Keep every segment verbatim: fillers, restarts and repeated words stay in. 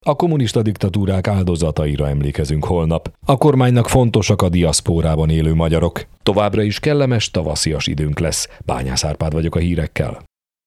A kommunista diktatúrák áldozataira emlékezünk holnap. A kormánynak fontosak a diaszpórában élő magyarok. Továbbra is kellemes, tavaszias időnk lesz. Bányász Árpád vagyok a hírekkel.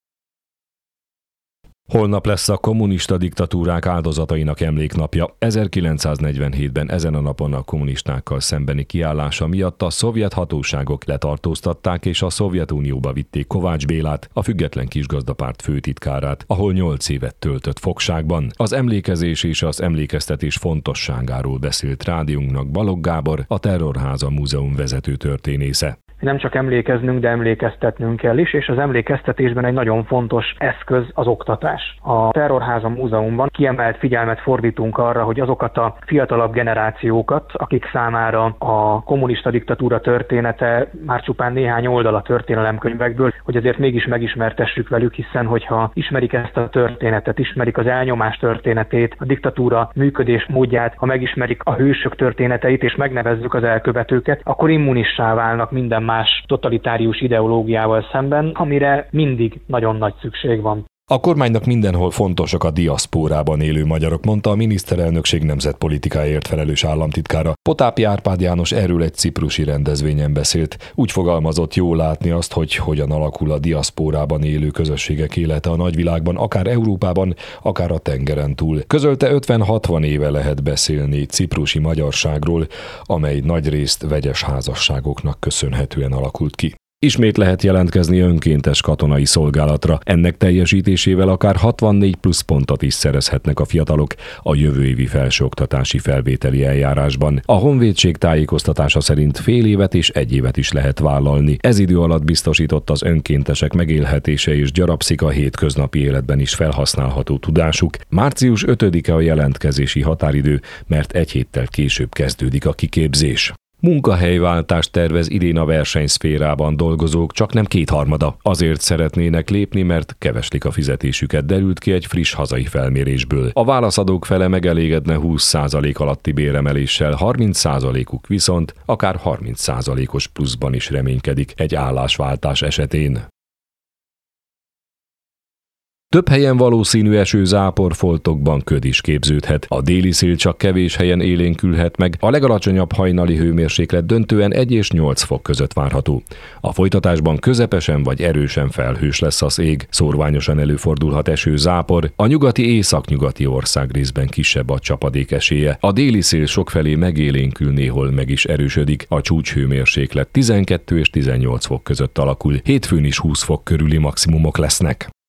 Holnap lesz a kommunista diktatúrák áldozatainak emléknapja. ezerkilencszáznegyvenhétben ezen a napon a kommunistákkal szembeni kiállása miatt a szovjet hatóságok letartóztatták és a Szovjetunióba vitték Kovács Bélát, a Független Kisgazdapárt főtitkárát, ahol nyolc évet töltött fogságban. Az emlékezés és az emlékeztetés fontosságáról beszélt rádiónknak Balogh Gábor, a Terrorháza Múzeum vezető történésze. Nem csak emlékeznünk, de emlékeztetnünk kell is, és az emlékeztetésben egy nagyon fontos eszköz az oktatás. A Terrorháza Múzeumban kiemelt figyelmet fordítunk arra, hogy azokat a fiatalabb generációkat, akik számára a kommunista diktatúra története már csupán néhány oldal a történelemkönyvekből, hogy azért mégis megismertessük velük, hiszen hogyha ismerik ezt a történetet, ismerik az elnyomás történetét, a diktatúra működés módját, ha megismerik a hősök történeteit és megnevezzük az elkövetőket, akkor immunissá válnak minden más totalitárius ideológiával szemben, amire mindig nagyon nagy szükség van. A kormánynak mindenhol fontosak a diaszpórában élő magyarok, mondta a miniszterelnökség nemzetpolitikáért felelős államtitkára. Potápi Árpád János erről egy ciprusi rendezvényen beszélt. Úgy fogalmazott, jó látni azt, hogy hogyan alakul a diaszpórában élő közösségek élete a nagyvilágban, akár Európában, akár a tengeren túl. Közölte, ötven-hatvan éve lehet beszélni ciprusi magyarságról, amely nagyrészt vegyes házasságoknak köszönhetően alakult ki. Ismét lehet jelentkezni önkéntes katonai szolgálatra, ennek teljesítésével akár hatvannégy plusz pontot is szerezhetnek a fiatalok a jövő évi felsőoktatási felvételi eljárásban. A honvédség tájékoztatása szerint fél évet és egy évet is lehet vállalni. Ez idő alatt biztosított az önkéntesek megélhetése és gyarapszik a hétköznapi életben is felhasználható tudásuk. március ötödike a jelentkezési határidő, mert egy héttel később kezdődik a kiképzés. Munkahelyváltást tervez idén a versenyszférában dolgozók, csak nem kétharmada. Azért szeretnének lépni, mert keveslik a fizetésüket, derült ki egy friss hazai felmérésből. A válaszadók fele megelégedne húsz százalék alatti béremeléssel, harminc százalékuk viszont akár harminc százalékos pluszban is reménykedik egy állásváltás esetén. Több helyen valószínű eső, záporfoltokban köd is képződhet. A déli szél csak kevés helyen élénkülhet meg, a legalacsonyabb hajnali hőmérséklet döntően egy és nyolc fok között várható. A folytatásban közepesen vagy erősen felhős lesz az ég, szórványosan előfordulhat eső, zápor, a nyugati északnyugati országrészben kisebb a csapadék esélye. A déli szél sokfelé megélénkül, néhol meg is erősödik, a csúcshőmérséklet tizenkettő és tizennyolc fok között alakul, hétfőn is húsz fok körüli maximumok lesznek.